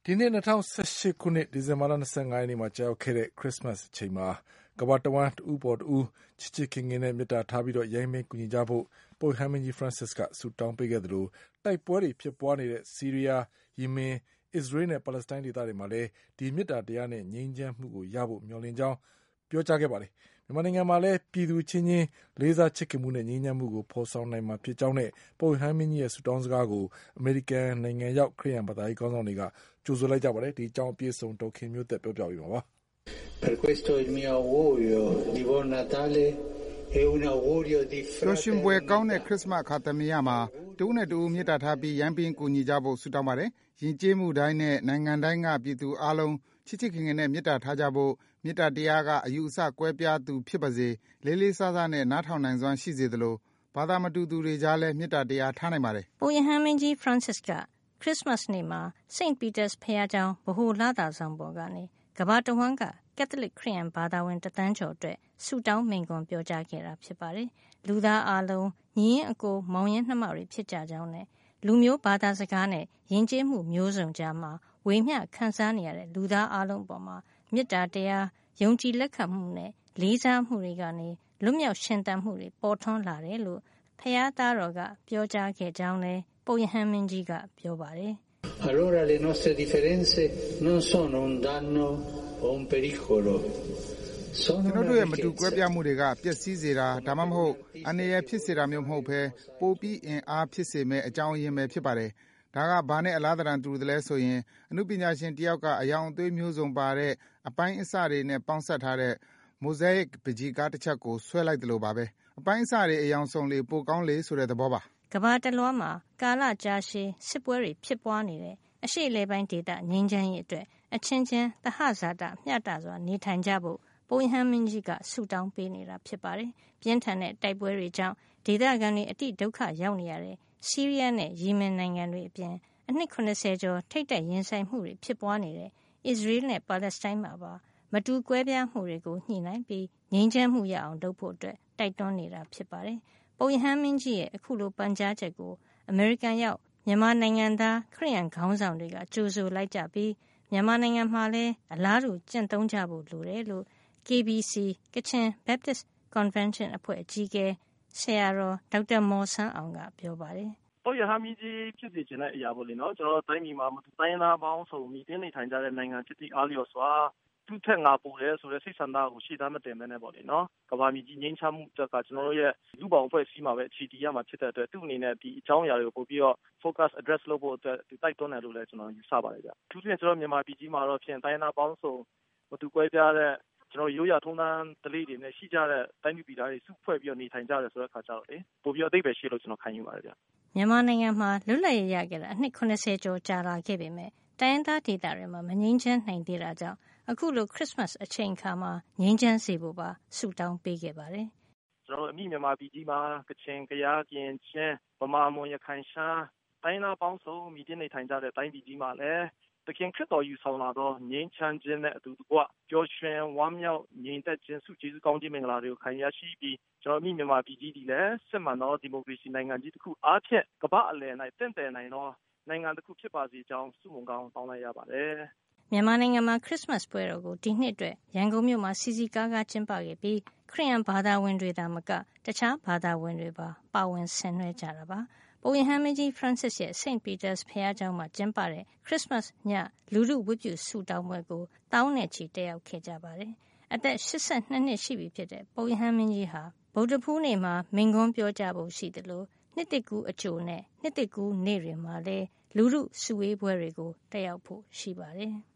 ဒီနှစ်2018ခုနှစ်ဒီဇင်ဘာလ25ရက်နေ့မှာကြာရောက်ခဲ့တဲ့ခရစ်စမတ်အချိန်မှာကမ္ဘာတဝန်းတူပေါ်တူချစ်ချစ်ခင်ခင်နဲ့မေတ္တာထားပြီးရိုင်းမင်းကူညီကြဖို့ပုပ်ဟမ်းမင်းကြီးဖရန့်စစ်ကဆုတောင်းပေးခဲ့သလိုတိုက်ပွဲတွေဖြစ်ပွားနေတဲ့ဆီးရီးယားယီမင်အစ္စရေးနဲ့ပါလက်စတိုင်းဒေသတွေမှာလည်းဒီမေတ္တာတရားနဲ့ငြိမ်းချမ်းမှုကိုရဖို့မျှော်လင့်ကြောင်းပြောကြားခဲ့ပါတယ်မြန်မာနိုင်ငံမှာလည်းပြည်သူချင်းချင်းလေးစားချစ်ခင်မှုနဲ့ငြိမ်းချမ်းမှုကိုဖော်ဆောင်နိုင်မှာဖြစ်ကြောင်းနဲ့ပုပ်ဟမ်းမင်းကြီးရဲ့ဆုတောင်းစကားကိုအမေရိကန်နိုင်ငံရောက်ခရစ်ယာန်ဘာသာရေးခေါင်းဆောင်တွေကကြိုဆိုလိုက်ကြပါတယ်ဒီအကြောင်းအပြည့်စုံဒေါက်ခင်မျိုးသက်ပြောပြပေးပါ Per questo il mio augurio di buon Natale è un augurio di fraternità ရှင်ပွဲကောင်းတဲ့ခရစ်စမတ်အခါသမယမှာတူနဲ့တူမေတ္တာထားပြီးရန်ပင်းကူညီကြဖို့ဆုတောင်းပါတယ်ယဉ်ကျေးမှုတိုင်းနဲ့နိုင်ငံတိုင်းကပြည်သူအလုံးချစ်ချစ်ခင်ခင်နဲ့မေတ္တာထားကြဖို့မေတ္တာတရားကအယူအဆကွဲပြားသူဖြစ်ပါစေလေးလေးစားစားနဲ့နားထောင်နိုင်စွမ်းရှိစေသလိုဘာသာမတူသူတွေကြားလည်းမေတ္တာတရားထားနိုင်ပါတယ်ပုပ်ရဟန်းမင်းကြီးဖရန့်စစ်ကခရစ်စမတ်နေ့မှာ St. Peter's ဘုရားကျောင်းဗဟိုလသာဆောင်ပေါ်ကနေကမ္ဘာတဝန်းကကက်သလစ်ခရစ်ယာန်ဘာသာဝင်တသန်းကျော်အတွက်ဆုတောင်းမိန့်ခွန်းပြောကြားခဲ့တာဖြစ်ပါတယ်။လူသားအလုံးညီရင်အကိုမောင်ရင်နှမတွေဖြစ်ကြကြောင်းနဲ့လူမျိုးဘာသာစကားနဲ့ယဉ်ကျေးမှုမျိုးစုံကြားမှာဝေမျှခံစားနေရတဲ့လူသားအလုံးပေါ်မှာမေတ္တာတရားယုံကြည်လက်ခံမှုနဲ့လေးစားမှုတွေကနေလွတ်မြောက်ရှင်သန်မှုတွေပေါ်ထွန်းလာတယ်လို့ဖခင်သားတော်ကပြောကြားခဲ့ကြောင်းလည်းပုပ်ရဟန်းမင်းကြီးကပြောပါတယ်။ Allora le nostre differenze non sono un danno o un pericolo ကျွန်တော်တို့ရဲ့မတူကွဲပြားမှုတွေကပျက်စီးစေတာဒါမှမဟုတ်အနေရဖြစ်စေတာမျိုးမဟုတ်ဘဲပိုပြီးအင်အားဖြစ်စေမဲ့အကြောင်းရင်းပဲဖြစ်ပါတယ်ဒါကဘာနဲ့အလားတန်တူတယ်လဲဆိုရင်အမှုပညာရှင်တယောက်ကအယောင်အသွေးမျိုးစုံပါတဲ့အပိုင်းအစတွေနဲ့ပေါင်းစပ်ထားတဲ့ mosaic ပကြီးကားတစ်ချက်ကိုဆွဲလိုက်တယ်လို့ပါပဲအပိုင်းအစတွေအယောင်စုံလေပိုကောင်းလေဆိုတဲ့သဘောပါကမ္ဘာတလွှားမှာကာလကြာရှည်စစ်ပွဲတွေဖြစ်ပွားနေတဲ့အရှေ့အလယ်ပိုင်းဒေသငြိမ်းချမ်းရေးအတွက်အချင်းချင်းသဟဇာတမျှတစွာနေထိုင်ကြဖို့ပုပ်ရဟန်းမင်းကြီးကဆုတောင်းပေးနေတာဖြစ်ပါတယ်။ပြင်းထန်တဲ့တိုက်ပွဲတွေကြောင့်ဒေသခံတွေအတိဒုက္ခရောက်နေရတဲ့ဆီးရီးယားနဲ့ယီမင်နိုင်ငံတွေအပြင်အနှစ်80ကျော်ထိပ်တိုက်ရင်ဆိုင်မှုတွေဖြစ်ပွားနေတဲ့အစ္စရေးနဲ့ပါလက်စတိုင်းမှာပါမတူကွဲပြားမှုတွေကိုညှိနှိုင်းပြီးငြိမ်းချမ်းမှုရအောင်လုပ်ဖို့အတွက်တိုက်တွန်းနေတာဖြစ်ပါတယ်။ပုပ်ရဟန်းမင်းကြီးရဲ့အခုလိုပန်ကြားချက်ကိုအမေရိကန်ရောက်မြန်မာနိုင်ငံသားခရစ်ယာန်ခေါင်းဆောင်တွေကကြိုဆိုလိုက်ကြပြီးမြန်မာနိုင်ငံမှာလည်းအလားတူကျင့်သုံးကြဖို့လိုတယ်လို့ KBC ကချင် Baptist Convention အဖွဲ့အကြီးအကဲဆရာတော်ဒေါက်တာမော်ဆန်းအောင်ကပြောပါတယ်။ပုပ်ရဟန်းမင်းကြီးဖြစ်စေချင်တဲ့အရာပေါ့လေနော်ကျွန်တော်တိုင်းပြည်မှာတိုင်းသားပေါင်းစုံမိတင်းနေထိုင်ကြတဲ့နိုင်ငံဖြစ်သည့်အားလျော်စွာသူ့ထက်ငါပိုတယ်ဆိုတဲ့စိတ်ဆန္ဒကိုရှေ့သားမတင်ဘဲနဲ့ပေါ့လေနော်ကမ္ဘာမြေကြီးငြိမ်းချမ်းမှုကကျွန်တော်တို့ရဲ့လူပေါင်းအဖွဲ့အစည်းမှာပဲအခြေတည်ရမှာဖြစ်တဲ့အတွက်သူ့အနေနဲ့ဒီအကြောင်းအရာတွေကိုပို့ပြီးတော့ focus address လုပ်ဖို့အတွက်သူတိုက်တွန်းတယ်လို့လည်းကျွန်တော်ယူဆပါတယ်ဗျ။သူ့ပြင်ကျွန်တော်မြန်မာပြည်ကြီးမှာတော့ဖြင့်တိုင်းသားပေါင်းစုံမတူကွဲပြားတဲ့ကျွန်တော်ရိုးရာထုံးတမ်းဓလေ့တွေနဲ့ရှိကြတဲ့တိုင်းပြည်သားတွေစုဖွဲ့ပြီးတော့နေထိုင်ကြတယ်ဆိုတဲ့အခါကျတော့လေပို့ပြီးတော့အသိပဲရှိလို့ကျွန်တော်ခံယူပါတယ်ဗျ။မြန်မာနိုင်ငံမှာလွတ်လပ်ရေးရခဲ့တာအနှစ်80ကျော်ကြာလာခဲ့ပေမဲ့တိုင်းရင်းသားဒေသတွေမှာမငြိမ်းချမ်းနိုင်သေးတာကြောင့်အခုလိုခရစ်စမတ်အချိန်အခါမှာငြိမ်းချမ်းစေဖို့ပါဆုတောင်းပေးခဲ့ပါတယ်။ကျွန်တော်အမိမြန်မာပြည်ကြီးမှာကချင်ကယားကရင်ချင်းဗမာမွန်ရခိုင်ရှားတိုင်းသားပေါင်းစုံမိတင်းနေထိုင်ကြတဲ့တိုင်းပြည်ကြီးမှာလည်းတခင်ခရစ်တော်ယူဆောင်လာသောငြိမ်းချမ်းခြင်းနဲ့အတူတကွပျော်ရွှင်ဝမ်းမြောက်ငြိမ်သက်ခြင်းဆုကျေးဇူးကောင်းခြင်းမင်္ဂလာတွေကိုခံရရှိပြီးကျွန်တော်အမိမြန်မာပြည်ကြီးဒီလည်းစစ်မှန်သောဒီမိုကရေစီနိုင်ငံကြီးတစ်ခုအားဖြင့်ကမ္ဘာအလယ်၌တင့်တယ်နိုင်သောနိုင်ငံတစ်ခုဖြစ်ပါစေကြောင်းဆုမွန်ကောင်းတောင်းလိုက်ရပါတယ်။မြန်မာနိုင်ငံမှာခရစ်စမတ်ပွဲတော်ကိုဒီနှစ်အတွက်ရန်ကုန်မြို့မှာစီစီကားကားကျင်းပခဲ့ပြီးခရစ်ယာန်ဘာသာဝင်တွေသာမကတခြားဘာသာဝင်တွေပါပါဝင်ဆင်နွှဲကြတာပါ။ပုပ်ရဟန်းမင်းကြီးဖရန့်စစ်ရဲ့ St. Peter's ဘုရားကျောင်းမှာကျင်းပတဲ့ခရစ်စမတ်ညလူထုဝတ်ပြုဆုတောင်းပွဲကိုတောင်းနဲ့ချီတက်ရောက်ခဲ့ကြပါတယ်။အသက်82နှစ်ရှိပြီဖြစ်တဲ့ပုပ်ရဟန်းမင်းကြီးဟာဗုဒ္ဓဖူးနေ့မှာမိန့်ခွန်းပြောကြားဖို့ရှိတယ်လို့နှစ်တကူအကျိုးနဲ့နှစ်တကူနေ့တွေမှာလည်းလူထုစုဝေးပွဲတွေကိုတက်ရောက်ဖို့ရှိပါတယ်။